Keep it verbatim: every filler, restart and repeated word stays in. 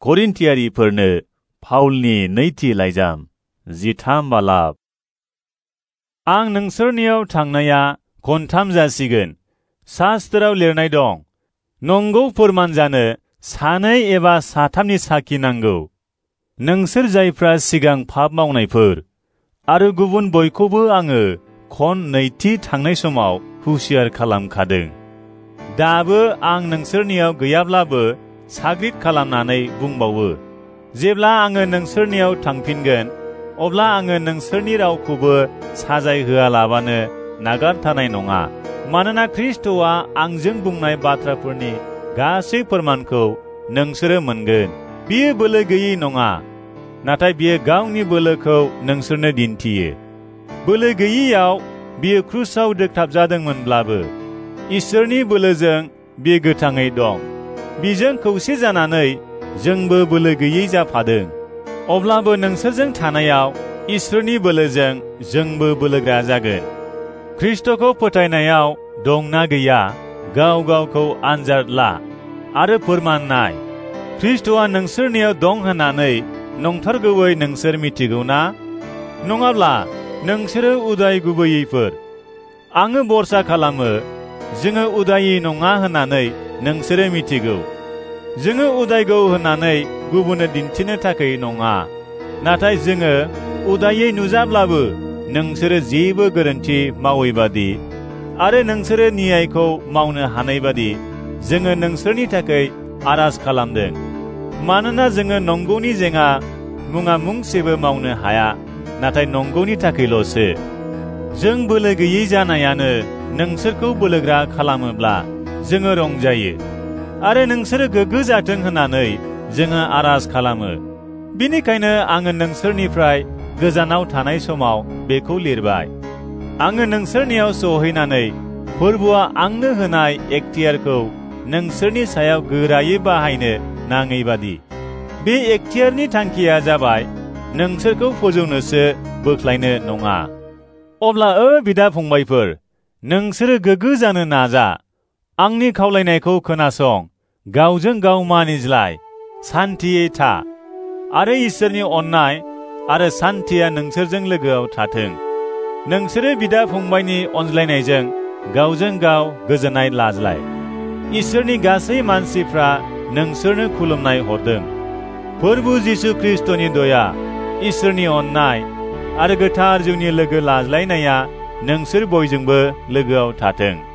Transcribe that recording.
करिन्थियारिफोरनो पाउलनि नैथि लाइजाम जिथाम बालाब। आं नोंसोरनियाव थांनाया खनथाम जासिगोन। शास्त्राव लिरनाय दं, नंगौ फोरमान जानो सानै एबा साथामनि साखि नांगौ। नोंसोर जायफ्रा सिगां पाप मावनायफोर आरो गुबुन बयखौबो आङो खन नैथि थांनाय समाव हुसियार खालामखादों। दाबो आं नोंसोरनियाव गैयाब्लाबो साग्रिद खालामनानै बुंबावो, जेब्ला आङो नोंसोरनियाव थांफिनगोन अब्ला आङो नोंसोरनि रावखौबो साजाय होआलाबानो नागारथारनाय नङा। मानोना ख्रीष्टआ आंजों बुंनाय बाथ्राफोरनि गासै फोरमानखौ नोंसोरो मोनगोन। बियो बोलो गैयै नङा, नाथाय बियो गावनि बोलोखौ नोंसोरनो दिन्थियो। बोलो गैयैयाव बियो क्रुसाव दोगथाबजादोंमोनब्लाबो इसोरनि बोलोजों बियो गोथाङै दं। बिजों खौसे जानानै जोंबो बोलो गैयै जाफादों। अब्लाबो नोंसोरजों थानायाव इसोरनि बोलोजों जोंबो बोलोग्रा जागोन। ख्रीष्टखौ फोथायनायाव दंना गैया गाव गावखौ आनजाद ला आरो फोरमान नाय। ख्रीष्टआ नोंसोरनियाव दं होननानै नंथारगौयै नोंसोर मिथिगौना? नङाब्ला नोंसोरो उदाय गुबैयैफोर। आङो भरसा खालामो जोङो उदायि नङा होननानै नोंसोरो मिथिगौ। जोङो उदायगौ होननानै गुबुननो दिन्थिनो थाखाय नङा, नाथाय जोङो उदायै नुजाब्लाबो नोंसोरो जेबो गोरोन्थि मावैबादि आरो नोंसोरो न्यायखौ मावनो हानाय बादि जोङो नोंसोरनि थाखाय आरज खालामदों। मानोना जोङो नंगौनि जेङा मुङा मुंसेबो मावनो हाया, नाथाय नंगौनि थाखायल'सो। जों बोलो गैयै जानायानो नोंसोरखौ बोलोग्रा खालामोब्ला जोङो रंजायो आरो नोंसोरो गोग्गो जाथों होननानै जोङो आरज खालामो। बिनिखायनो आङो नोंसोरनिफ्राय गोजानाव थानाय समाव बेखौ लिरबाय। आङो नोंसोरनियाव सहैनानै फोरबुआ आंनो होनाय एखतियारखौ नोंसोरनि सायाव गोरायै बाहायनो नाङै बादि। बे एखतियारनि थांखिया जाबाय नोंसोरखौ फोजौनोसो, बोख्लायनो नङा। अब्ला ओ बिदा फंबायफोर, नोंसोरो गोग्गो जानो नाजा। आंनि खावलायनायखौ खोनासं, गावजों गाव मानिज्लाय, सान्थियै था, आरो इसोरनि अननाय आरो सान्थिया नोंसोरजों लोगोआव थाथों। नोंसोरो बिदा फंबायनि अनज्लायनायजों गावजों गाव गोजोननाय लाज्लाय। इसोरनि गासै मानसिफ्रा नोंसोरनो खुलुमनाय हरदों। फोरबु जिसु ख्रीष्टनि दया, इसोरनि अननाय आरो गोथार जिउनि लोगो लाज्लायनाया नोंसोर बयजोंबो लोगोआव थाथों।